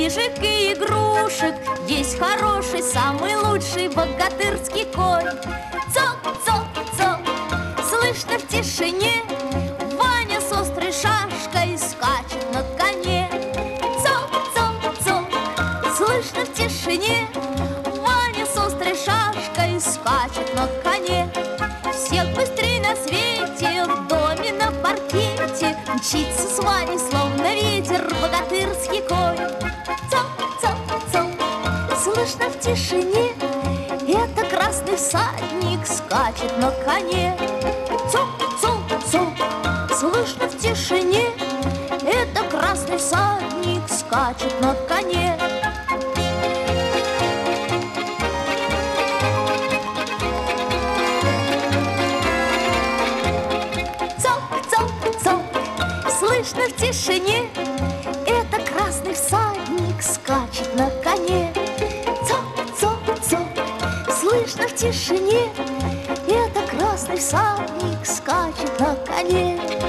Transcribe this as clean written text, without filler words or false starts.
книжек и игрушек. Есть хороший, самый лучший богатырский конь. Цок, цок, цок, слышно в тишине, Ваня с острой шашкой скачет на коне. Цок, цок, цок, слышно в тишине, Ваня с острой шашкой скачет на коне. Всех быстрей на свете в доме на паркете мчится с Ваней, словно ветер, богатырский конь. Цок, цок, цок, слышно в тишине, это красный всадник скачет на коне. Цок, цок, цок, слышно в тишине, это красный всадник скачет на коне. Слышно в тишине, это красный всадник скачет на коне. Цок, цок, цок, слышно в тишине, это красный всадник скачет на коне.